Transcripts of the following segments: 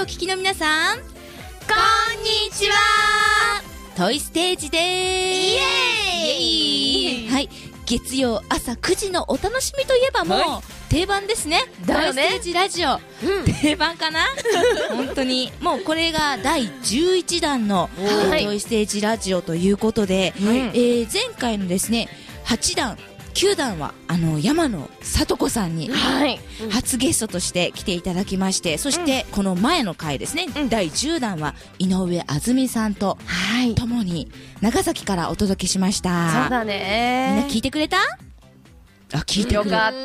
聞きの皆さん、こんにちは。トイステージでーす。イエーイ。はい、月曜朝9時のお楽しみといえばもう、定番ですね。トイステージラジオ、定番かな本当にもうこれが第11弾のトイステージラジオということで、前回のですね8弾9弾は山野聡子さんに初ゲストとして来ていただきまして、そしてこの前の回ですね、第10弾は井上あずみさんと共に長崎からお届けしました。 そうだね。 みんな聞いてくれた？あ、聞いてくれた。 よか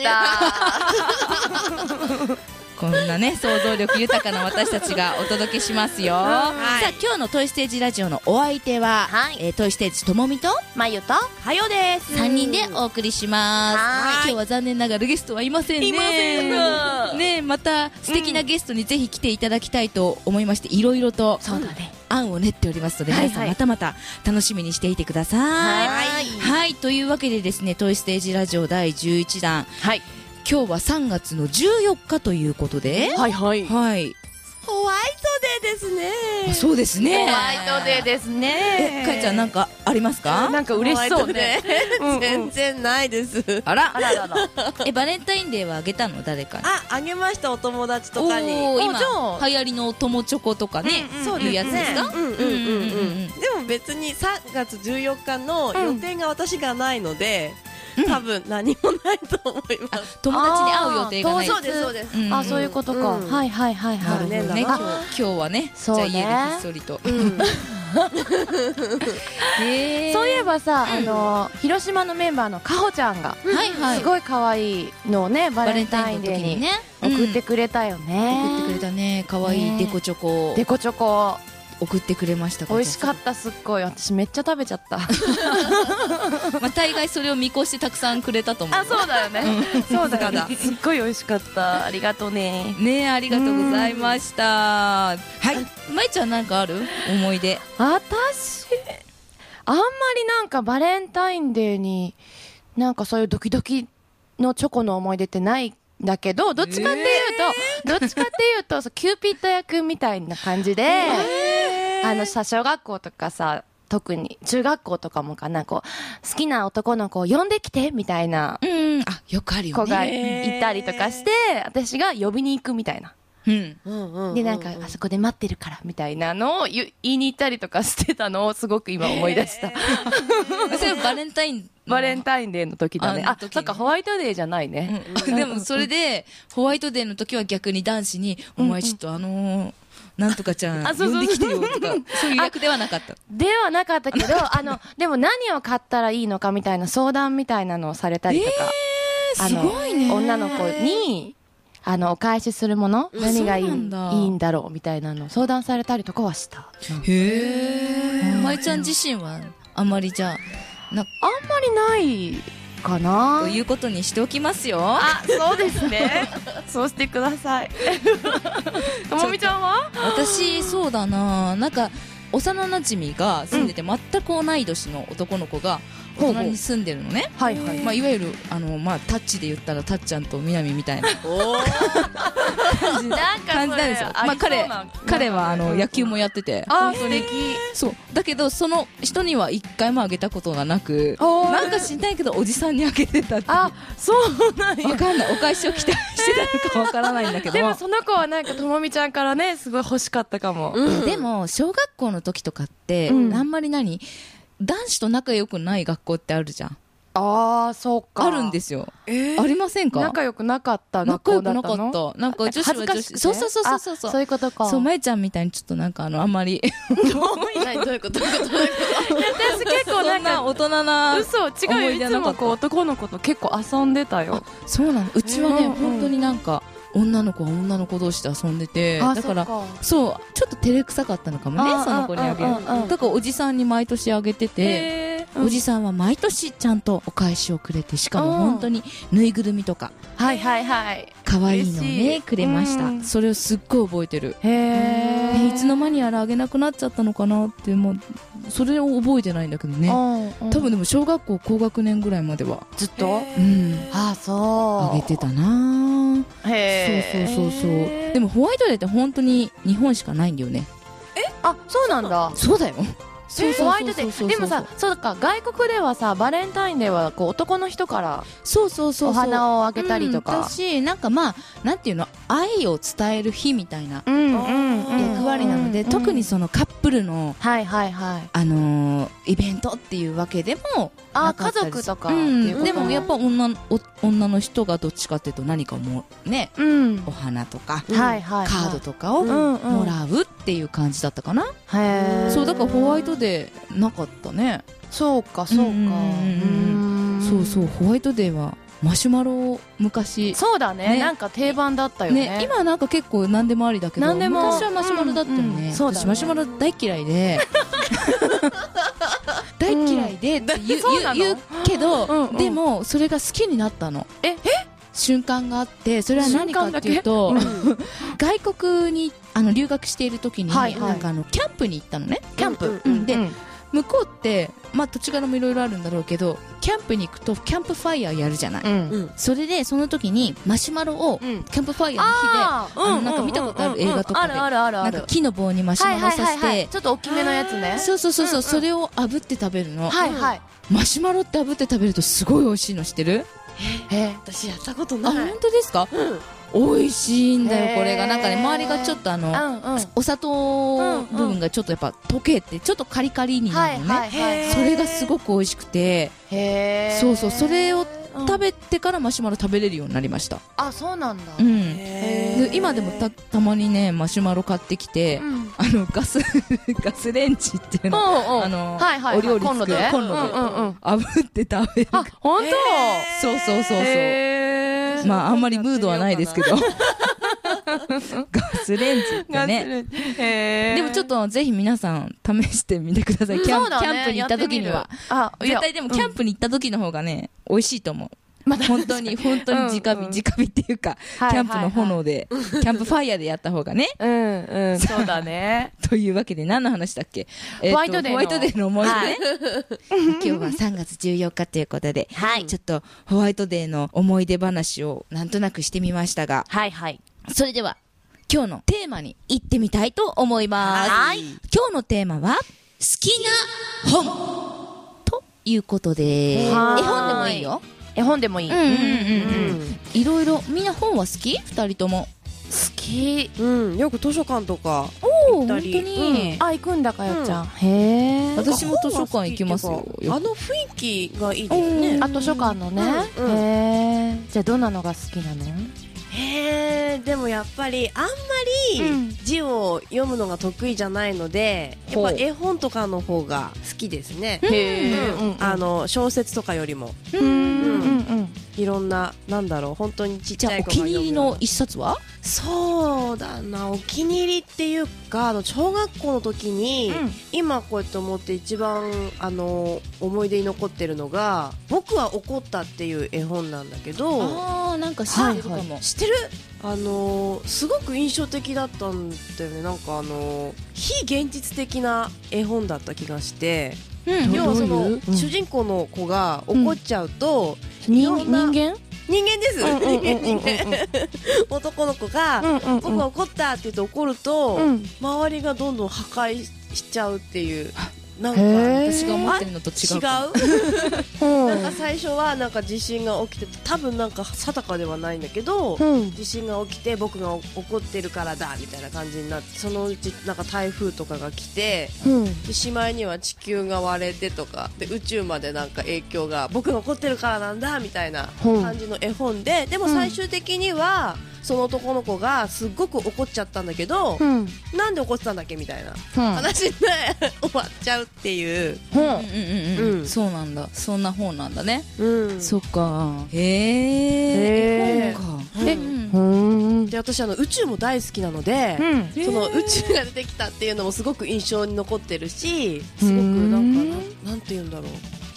った。 こんなね、想像力豊かな私たちがお届けしますよ。さあ、今日のトイステージラジオのお相手は、トイステージともみとまゆとはよです。 3人でお送りします。今日は残念ながらゲストはいませんね。 いませんね、また素敵なゲストにぜひ来ていただきたいと思いまして、いろいろと案を練っておりますので、皆さんまたまた楽しみにしていてください。はい、というわけでですね、トイステージラジオ第11弾、今日は3月の14日ということで、 はいはい。 はい。 ホワイトデーですね。 そうですね。 ホワイトデーですね。 かいちゃんなんかありますか？ なんか嬉しそうね。 全然ないです。 あら。 あららら。 バレンタインデーはあげたの？誰かに？ あげました、お友達とかに。 今流行りの友チョコとかね、そういうやつですか？でも別に3月14日の予定が私がないので、多分何もないと思います。 友達に会う予定がない。 そうですそうです。 あ、そういうことか。はいはいはいはい。 ね、今日はね、じゃあ家でひっそりと。 そういえばさ、広島のメンバーのかほちゃんがすごい可愛いのをね、バレンタインデーに送ってくれたよね。 送ってくれたね、可愛いデコチョコ。 デコチョコ送ってくれました。 美味しかった、すっごい。私めっちゃ食べちゃった。 まあ大概それを見越してたくさんくれたと思う。 あ、そうだよね。そうだよね。すっごい美味しかった。ありがとうね。 ね、ありがとうございました。はい。まいちゃんなんかある？思い出。 私あんまりなんかバレンタインデーになんかそういうドキドキのチョコの思い出ってないんだけど、どっちかっていうとそうキューピッド役みたいな感じで、さ、小学校とかさ、特に中学校とかもかな、こう好きな男の子を呼んできてみたいなよくあるよね。 子がいたりとかして、私が呼びに行くみたいな。で、なんかあそこで待ってるからみたいなのを言いに行ったりとかしてたのをすごく今思い出した。 それバレンタインデーの時だね。あ、そっか、ホワイトデーじゃないね。 でもそれでホワイトデーの時は逆に男子に、お前ちょっとなんとかちゃん呼んできてよとか、そういう役ではなかった。 ではなかったけど、でも何を買ったらいいのかみたいな相談みたいなのをされたりとか、 すごいね。 女の子にお返しするもの、何がいいんだろうみたいなのを相談されたりとかはした。 へえ。まいちゃん自身はあんまりじゃああんまりないかなということにしておきますよ。 あ、そうですね。そうしてください。ともみちゃんは？ 私そうだな、なんか幼馴染が住んでて、全く同い年の男の子が大人に住んでるのね。 はいはい。 まあいわゆるまあタッチで言ったらたっちゃんとみなみみたいな感じなんですよ。まあ彼は野球もやってて、 あ、素敵。 そうだけどその人には一回もあげたことがなく、なんか知んないけどおじさんにあげてたって。 あ、そうなんや。 わかんない、お返しを期待してたのかわからないんだけど。 でもその子はなんかともみちゃんからね、すごい欲しかったかも。 でも小学校の時とかって、あんまり男子と仲良くない学校ってあるじゃん。 ああ、そうか。 あるんですよ。ありませんか？ 仲良くなかった学校だったの？ 仲良くなかった。なんか女子は女子。そうそういうことか。 そう、まゆちゃんみたいにちょっとなんかあんまりどういうこと？ 私結構なんか大人な嘘、違うよ。いつもこう男の子と結構遊んでたよ。 そうなの。うちはね、本当になんか女の子は女の子同士で遊んでて、だからそうちょっと照れくさかったのかもね、その子にあげる。だからおじさんに毎年あげてて、 おじさんは毎年ちゃんとお返しをくれて、しかも本当にぬいぐるみとかはいはいはい。 可愛いのを嬉しいねくれました、それをすっごい覚えてる。 へいつの間にやらあげなくなっちゃったのかなって、もうそれを覚えてないんだけどね。多分でも小学校高学年ぐらいまではずっとあ、そう。 あげてたな。 へそうそうそうそう。でもホワイトデーって本当に日本しかないんだよね。 あ、そうなんだ。 そうだよ。 ホワイトデー。でもさ、そうか、外国ではさ、バレンタインデーはこう男の人からお花をあげたりとか。 私なんかまあなんていうの、愛を伝える日みたいな役割なので、特にそのカップルのイベントっていうわけでもなかったり。 家族とか。 でもやっぱ女の人がどっちかっていうと何かもね、お花とかカードとかをもらうっていう感じだったかな。そうだからホワイトデーなかったね。 そうかそうか。 そうそう、ホワイトデーはマシュマロを昔。 そうだね、なんか定番だったよね。 今はなんか結構何でもありだけど、昔はマシュマロだったよね。私マシュマロ大嫌いで大嫌いでって言うけど、でもそれが好きになったの。瞬間があって、それは何かっていうと、外国に留学している時になんかキャンプに行ったのね。キャンプで向こうってまあ土地柄もいろいろあるんだろうけど、キャンプに行くとキャンプファイヤーやるじゃない。それでその時にマシュマロをキャンプファイヤーの火で、なんか見たことある映画とかで、なんか木の棒にマシュマロさせて、 ちょっと大きめのやつね。 そうそうそうそう、それを炙って食べるの。マシュマロって炙って食べるとすごい美味しいの知ってる？ 私やったことない。 本当ですか？美味しいんだよこれが。なんかね、周りがちょっとお砂糖部分がちょっとやっぱ溶けてちょっとカリカリになるのね。それがすごく美味しくて、そうそう、それを食べてからマシュマロ食べれるようになりました。 あ、そうなんだ。 今でもたまにねマシュマロ買ってきて、ガスレンジっていうの、お料理作るコンロで炙って食べる。 あ、本当？ そうそうそうそう。まああんまりムードはないですけどガスレンジってね。でもちょっとぜひ皆さん試してみてください。キャンプに行った時には絶対。でもキャンプに行った時の方がね美味しいと思う。本当に直火っていうか、キャンプの炎で、キャンプファイヤーでやった方がね。 そうだね。 というわけで何の話だっけ？ ホワイトデーの思い出ね。今日は3月14日ということで、ちょっとホワイトデーの思い出話をなんとなくしてみましたが、それでは今日のテーマに行ってみたいと思います。今日のテーマは好きな本ということで、絵本でもいいよ。 絵本でもいい。 いろいろ。みんな本は好き？2人とも。 好き。 よく図書館とか行ったり。 本当に。行くんだかよちゃん。へえ。 私も図書館行きますよ。 あの雰囲気がいいですね。 図書館のね。へえ。じゃあどんなのが好きなの？ でもやっぱりあんまり字を読むのが得意じゃないので、やっぱ絵本とかの方が好きですね。小説とかよりも。いろんな、なんだろう、本当にちっちゃい子が読む。 じゃあお気に入りの一冊は？ そうだな、お気に入りっていうか、小学校の時に、今こうやって思って一番思い出に残ってるのが「僕は怒った」っていう絵本なんだけど。 なんか知ってるかも。 知ってる？すごく印象的だったんだよね。なんか非現実的な絵本だった気がして、要はその主人公の子が怒っちゃうと、 人間です。男の子が僕は怒ったって言って怒ると、周りがどんどん破壊しちゃうっていう。なんか私が思ってるのと違う。 なんか最初はなんか地震が起きて、多分なんか定かではないんだけど、地震が起きて僕が怒ってるからだみたいな感じになって、そのうちなんか台風とかが来て、でしまいには地球が割れてとかで、宇宙までなんか影響が僕が怒ってるからなんだみたいな感じの絵本で、でも最終的にはその男の子がすっごく怒っちゃったんだけど、なんで怒ってたんだっけみたいな話で終わっちゃうっていう。 そうなんだ。そんな本なんだね。そっか。へえ。 で、私宇宙も大好きなので、その宇宙が出てきたっていうのもすごく印象に残ってるし、すごくなんて言うんだろう、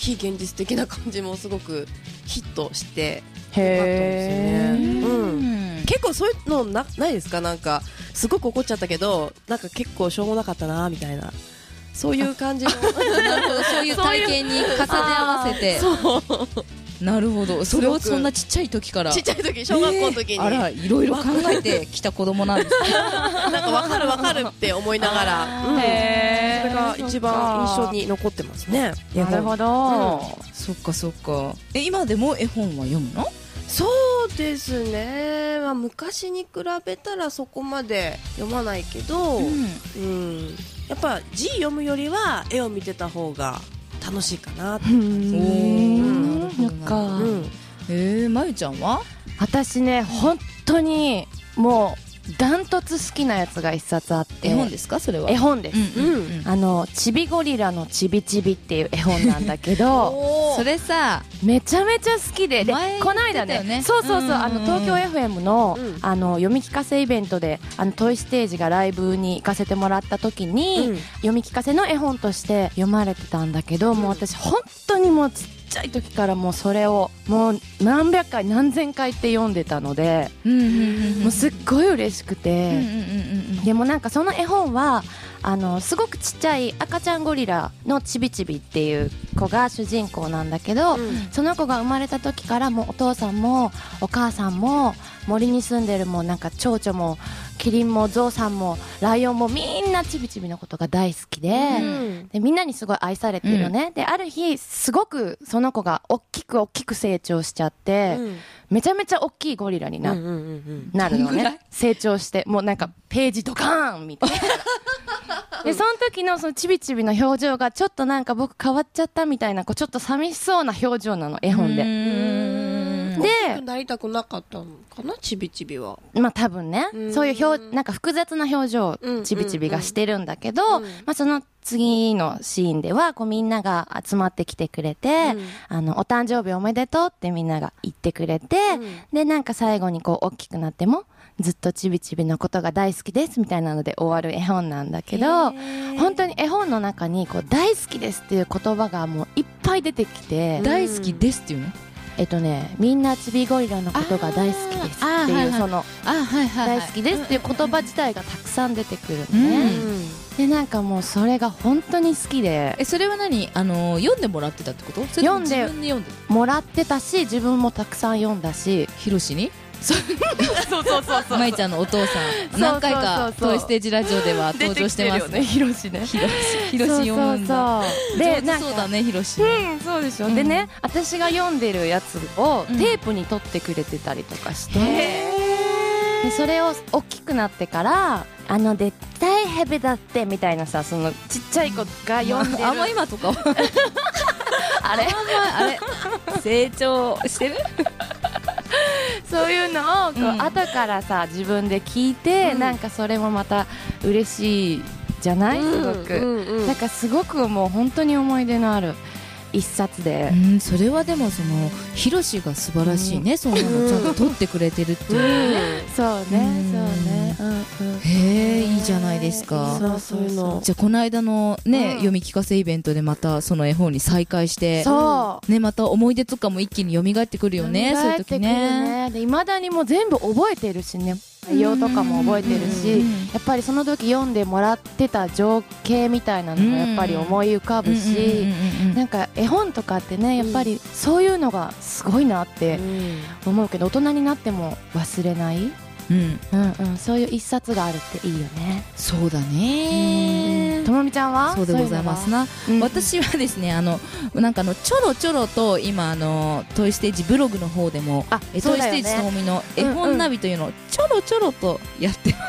非現実的な感じもすごくヒットしてへー、 結構そういうのないですか？なんかすごく怒っちゃったけどなんか結構しょうもなかったなみたいな、そういう感じのなるほど、そういう体験に重ね合わせてなるほど、それをそんなちっちゃい時からちっちゃい時、小学校の時に、 あら、いろいろ考えてきた子供なんですねなんか分かる分かるって思いながら、それが一番印象に残ってますね。 なるほど、 そっかそっか。今でも絵本は読むの？ そうですね、まあ、昔に比べたらそこまで読まないけど、やっぱ字読むよりは絵を見てた方が楽しいかなって感じ。 そっか。 まゆちゃんは？ 私ね、本当にもうダントツ好きなやつが一冊あって。 絵本ですか？それは絵本です。ちびゴリラのちびちびっていう絵本なんだけどそれさ、 めちゃめちゃ好きで、この間ね、そう東京 FM の読み聞かせイベントでトイステージがライブに行かせてもらった時に、読み聞かせの絵本として読まれてたんだけど、もう私本当にもうちっちゃい時からもうそれをもう何百回何千回って読んでたので、もうすっごい嬉しくて、でもなんかその絵本はすごくちっちゃい赤ちゃんゴリラのちびちびっていう子が主人公なんだけど、その子が生まれた時からもうお父さんもお母さんも森に住んでるもうなんか蝶々もキリンもゾウさんもライオンもみんなちびちびのことが大好きで、でみんなにすごい愛されてるね、である日すごくその子が大きく成長しちゃって、めちゃめちゃ大きいゴリラになるのね、成長してもうなんかページドカーンみたいなでその時のそのちびちびの表情がちょっとなんか僕変わっちゃったみたいな、こうちょっと寂しそうな表情なの、絵本で。 でなりたくなかったのかな、ちびちびは。 まあ多分ね、そういうなんか複雑な表情をちびちびがしてるんだけど、まあその次のシーンではこうみんなが集まってきてくれて、お誕生日おめでとうってみんなが言ってくれて、でなんか最後にこう大きくなってもずっとちびちびのことが大好きですみたいなので終わる絵本なんだけど、本当に絵本の中にこう大好きですっていう言葉がもういっぱい出てきて、 大好きですっていうの？ みんなちびゴリラのことが大好きですっていう、その大好きですっていう言葉自体がたくさん出てくるのね。でなんかもうそれが本当に好きで。 それは何、読んでもらってたってこと？ 読んでもらってたし、自分もたくさん読んだし。 ひろしにそうまいちゃんのお父さん何回かトイステージラジオでは登場してますね。 ひろしね、 ひろし読むんだ。でなんかそうだね、ひろし。 そうでしょ。でね、私が読んでるやつをテープに取ってくれてたりとかして、でそれを大きくなってからでっかいヘビだってみたいなさ、そのちっちゃい子が読んでる、 あんま今とかあれ成長してるそういうのをこう、後からさ自分で聞いて、なんかそれもまた嬉しいじゃない、すごく、なんかすごくもう本当に思い出のある一冊で、 それはでもそのひろしが素晴らしいね、そんなのちゃんと撮ってくれてるっていうね。 そうね、 へえ、いいじゃないですか。 そういうの。 じゃあこの間のね、読み聞かせイベントでまたその絵本に再会して、ね、また思い出とかも一気に蘇ってくるよね、そういう時ね。 で未だにもう全部覚えてるしね、内容とかも覚えてるし、やっぱりその時読んでもらってた情景みたいなのもやっぱり思い浮かぶし、なんか絵本とかってね、やっぱりそういうのがすごいなって思うけど、大人になっても忘れない、そういう一冊があるっていいよね。 そうだね。 ともみちゃんは？ そうでございますな。私はですね、なんかちょろちょろと今トイステージブログの方でも、トイステージともみの絵本ナビというのをちょろちょろとやってます。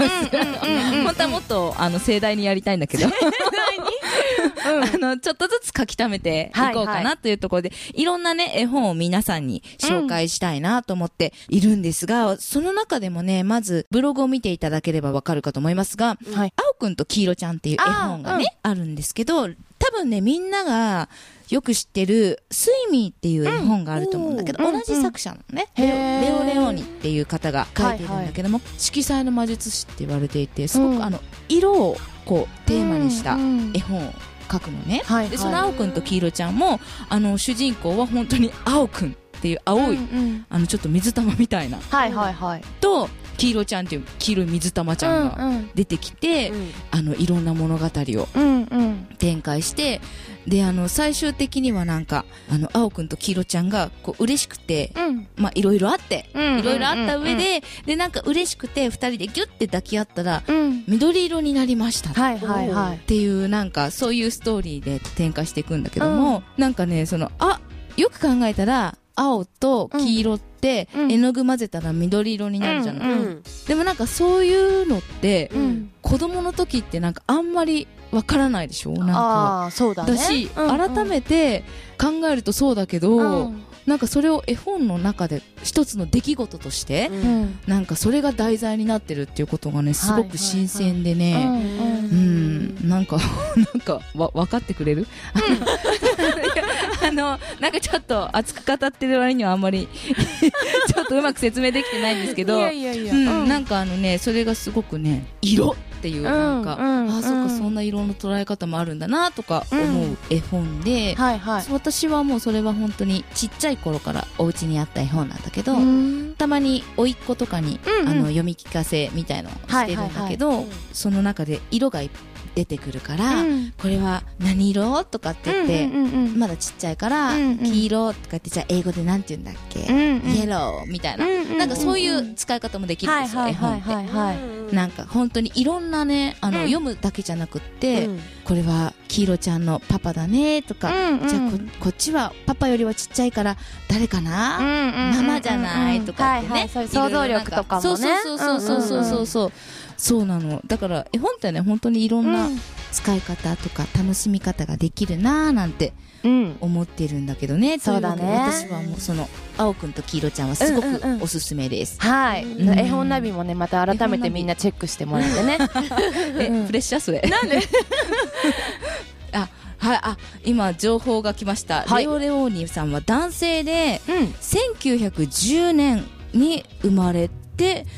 本当はもっと盛大にやりたいんだけど、ちょっとずつ書き溜めていこうかなというところで、いろんなね絵本を皆さんに紹介したいなと思っているんですが、その中でもね、まずブログを見ていただければわかるかと思いますが、青くんと黄色ちゃんっていう絵本がね、あるんですけど、多分ねみんながよく知ってるスイミーっていう絵本があると思うんだけど、同じ作者のね、レオ・レオーニっていう方が書いてるんだけども、色彩の魔術師って言われていて、すごく色をこうテーマにした絵本書くのね、 はいはい、 でその青くんと黄色ちゃんも主人公は本当に青くんっていう青い、ちょっと水玉みたいな、 はいはいはい、 と黄色ちゃんっていう黄色い水玉ちゃんが出てきて、いろんな物語を展開して、で最終的にはなんか青くんと黄色ちゃんがこう嬉しくて、まあいろいろあって、いろいろあった上で、でなんか嬉しくて2人でギュッて抱き合ったら、緑色になりましたっていうなんかそういうストーリーで展開していくんだけども、なんかねよく考えたら青と黄色って絵の具混ぜたら緑色になるじゃない、でもなんかそういうのって、子供の時ってなんかあんまりわからないでしょ、なんかそうだね、 だし、改めて考えるとそうだけど、なんかそれを絵本の中で一つの出来事として、なんかそれが題材になってるっていうことがねすごく新鮮でね、なんか分かってくれるなんかちょっと熱く語ってる割にはあんまりちょっとうまく説明できてないんですけど、なんかそれがすごくね色っていうなんか、そっかそんな色の捉え方もあるんだなとか思う絵本で、私はもうそれは本当にちっちゃい頃からお家にあった絵本なんだけど、たまに甥っ子とかに、読み聞かせみたいのをしてるんだけど、その中で色が出てくるから、これは何色とかって言って、まだちっちゃいから、黄色とか言って、じゃあ英語でなんて言うんだっけ、イエローみたいな、なんかそういう使い方もできるんですよ、絵本って。なんか本当にいろんなね読むだけじゃなくって、これは黄色ちゃんのパパだねとか、じゃあこっちはパパよりはちっちゃいから誰かな、ママじゃないとかってね、 そういう想像力とかもね、 そうなの。だから絵本ってね本当にいろんな使い方とか楽しみ方ができるなーなんて思ってるんだけどね。 そうだね。 私はもうその青くんと黄色ちゃんはすごくおすすめです。 はい。絵本ナビもねまた改めてみんなチェックしてもらってね。 プレッシャーそれ。なんで？今情報が来ました。レオレオーニさんは男性で、1910年に生まれて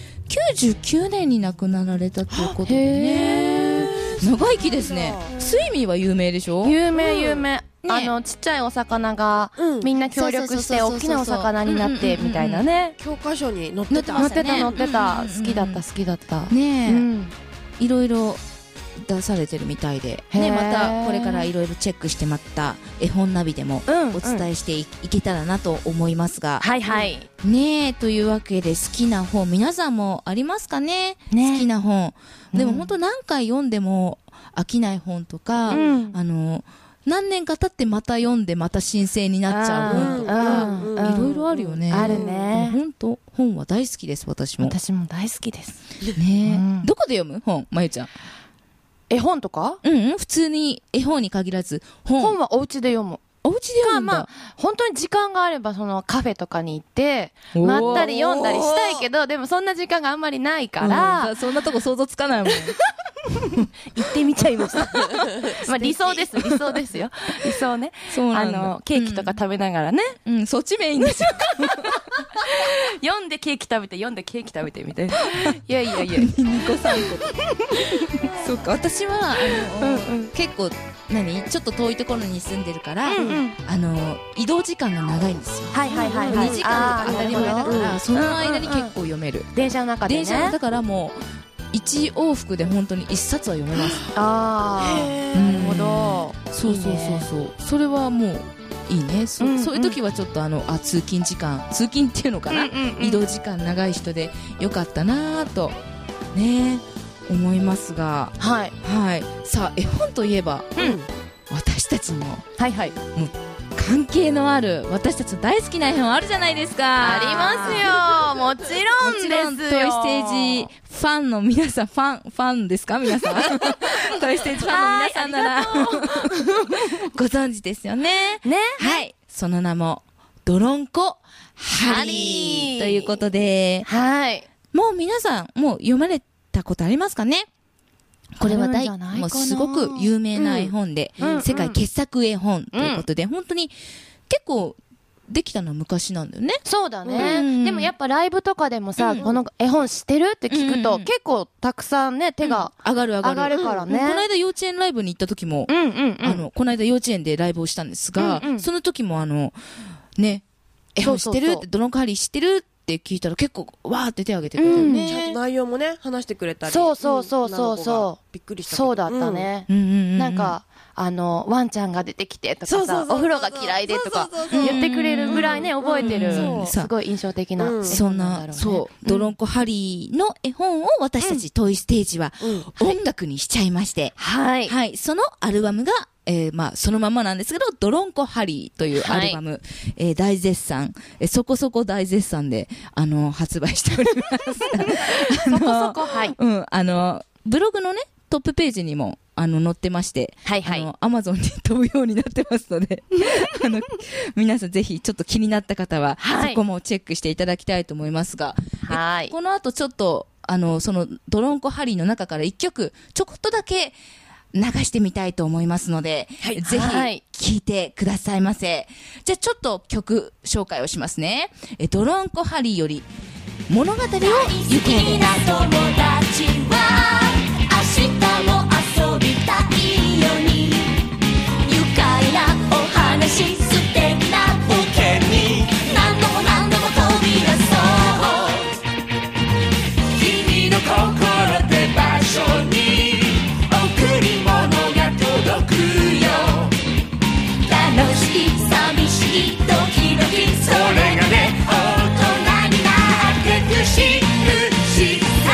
99年に亡くなられたということでね、長生きですね。スイミーは有名でしょ。 有名、ちっちゃいお魚がみんな協力して大きなお魚になってみたいなね、 教科書に載ってた、 好きだったねえ、いろいろ出されてるみたいでね、またこれからいろいろチェックしてまた絵本ナビでもお伝えしていけたらなと思いますが、ねえ、というわけで好きな本皆さんもありますかね。好きな本でも本当何回読んでも飽きない本とか、何年か経ってまた読んでまた新鮮になっちゃう本とか、いろいろあるよね。 あるね。 本当本は大好きです。私も大好きですね。どこで読む本、まゆちゃん。 絵本とか？ 普通に絵本に限らず本はお家で読む。 お家で読むんだ。 まあ本当に時間があればそのカフェとかに行ってまったり読んだりしたいけど、でもそんな時間があんまりないから、 そんなとこ想像つかないもん。 行ってみちゃいました。まあ理想ですよ。理想ね。 そうなんだ。 ケーキとか食べながらね。 そっちメインですよ。 読んでケーキ食べてみたいな。いや。 2個3個。そうか、私は結構ちょっと遠いところに住んでるから、移動時間が長いんですよ。2時間とか当たり前だから、その間に結構読める。 電車の中でね。 電車だからもう1往復で本当に1冊は読めます。 なるほど。 そう。それはもういいね。そういう時はちょっと通勤っていうのかな、移動時間長い人でよかったなとね思いますが、さあ絵本といえば、私たちにももう関係のある私たちの大好きな絵本あるじゃないですか。 ありますよ。もちろんですよ。 トイステージファンの皆さん、ファンですか皆さん。トイステージファンの皆さんならご存知ですよね。はい。その名もドロンコハリーということで、もう皆さんもう読まれたことありますかね。これはもうすごく有名な絵本で、世界傑作絵本ということで、本当に結構できたのは昔なんだよね。 そうだうんね。でもやっぱライブとかでもさ、この絵本知ってるって聞くと、結構たくさんね、手が上がる上がるからね。 この間幼稚園ライブに行った時も、この間幼稚園でライブをしたんですが、その時もね、絵本知ってるって、ドロンコハリー知ってるって聞いたら結構わーって手を挙げてくれたよね。 ちゃんと内容もね、話してくれたり。 そう。 びっくりした。 そうだったね。なんか、ワンちゃんが出てきてとかさ、お風呂が嫌いでとか言ってくれるぐらいね、覚えてる。すごい印象的な絵本なんだろうね。 そう、ドロンコハリーの絵本を私たちトイステージは音楽にしちゃいまして、はい。そのアルバムが、そのままなんですけど、ドロンコハリーというアルバム、大絶賛、そこそこ大絶賛で、発売しております。 そこそこ、はい。 ブログのね、トップページにも、載ってまして、アマゾンに飛ぶようになってますので、皆さんぜひちょっと気になった方は、そこもチェックしていただきたいと思いますが、この後ちょっと、そのドロンコハリーの中から一曲、ちょこっとだけ流してみたいと思いますので、ぜひ聴いてくださいませ。じゃあちょっと曲紹介をしますね。ドロンコハリーより、物語を行こう。 好きな友達は明日も遊びたいよに、愉快なお話、素敵な冒険に何度も何度も飛び出そう。君の心で場所に贈り物が届くよ。楽しい寂しいドキドキ、それがね大人になってくしくしさ。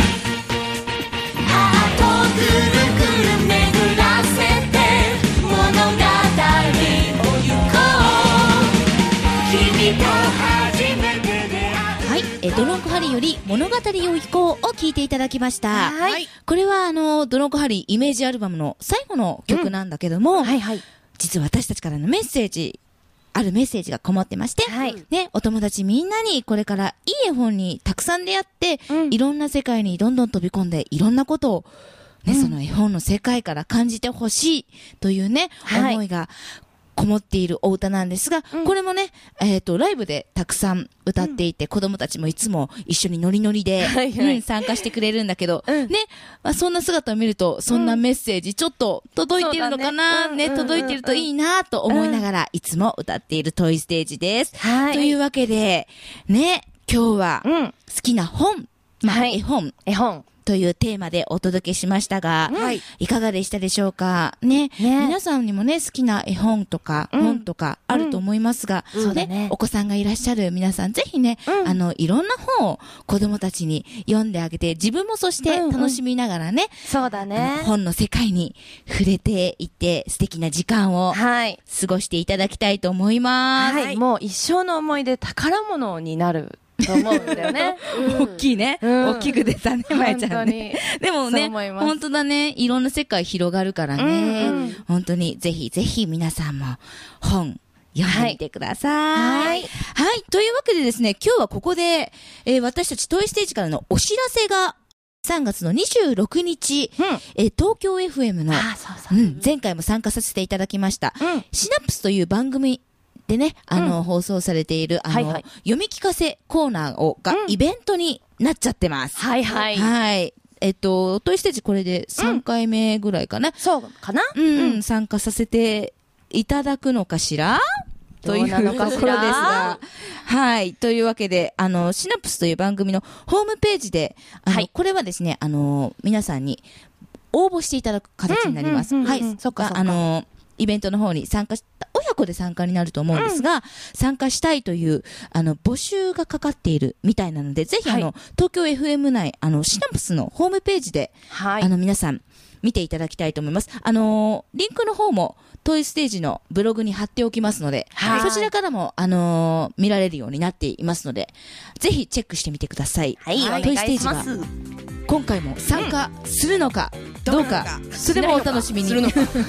ハートをぐるぐる巡らせて物語を行こう。君と初めて出会う。 ドロンコハリーより物語を行こうを聞いていただきました。これはドロンコハリーイメージアルバムの最後の曲なんだけども、実は私たちからのメッセージ、あるメッセージがこもってまして、ね、お友達みんなにこれからいい絵本にたくさん出会って、いろんな世界にどんどん飛び込んで、いろんなことを、ね、その絵本の世界から感じてほしいというね、思いがこもっているお歌なんですが、これもね、ライブでたくさん歌っていて、子供たちもいつも一緒にノリノリで、参加してくれるんだけど、ね、そんな姿を見ると、そんなメッセージちょっと届いてるのかな、ね、届いてるといいなと思いながら、いつも歌っているトイステージです。というわけで、ね、今日は好きな本、絵本というテーマでお届けしましたが、いかがでしたでしょうかね。皆さんにもね、好きな絵本とか、本とかあると思いますが、ね、お子さんがいらっしゃる皆さん、ぜひね、いろんな本を子供たちに読んであげて、自分もそして楽しみながらね、 そうだね。 本の世界に触れていって、素敵な時間を過ごしていただきたいと思います。 もう一生の思い出、宝物になる。と思うんだよね。 大きいね。大きく出たね、まやちゃんね。でもね、本当だね。いろんな世界広がるからね。本当にぜひぜひ皆さんも本読んでみてください。というわけでですね、今日はここで、私たちトイステージからのお知らせが、3月の26日、東京 FM の、前回も参加させていただきました、シナプスという番組でね、放送されている、読み聞かせコーナーがイベントになっちゃってます。トイステージこれで3回目ぐらいかな。 そうかな参加させていただくのかしらというところですが。というわけで、シナプスという番組のホームページで、これはですね、皆さんに応募していただく形になります。 そっか。 イベントの方に参加親子で参加になると思うんですが、参加したいという、募集がかかっているみたいなので、ぜひ東京 FM 内、シナプスのホームページで、皆さん見ていただきたいと思います。リンクの方も、トイステージのブログに貼っておきますので、そちらからも、見られるようになっていますので、ぜひチェックしてみてください。トイステージは、今回も参加するのか、どうか、それもお楽しみに。と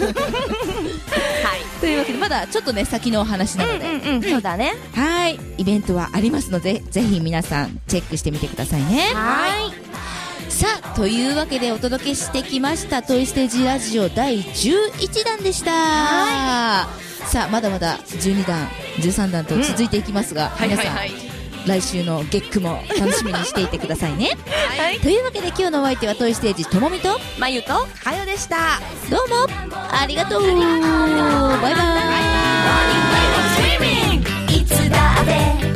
いうわけで、まだちょっとね、先のお話なので。 そうだね。 イベントはありますので、ぜひ皆さん、チェックしてみてくださいね。さあ、というわけでお届けしてきました、トイステージラジオ第11弾でした。さあ、まだまだ12弾 13弾と続いていきますが、皆さん、来週の月9も楽しみにしていてくださいね。というわけで今日のお相手はトイステージともみとまゆとかよでした。 どうもありがとう。バイバイ。 いつだって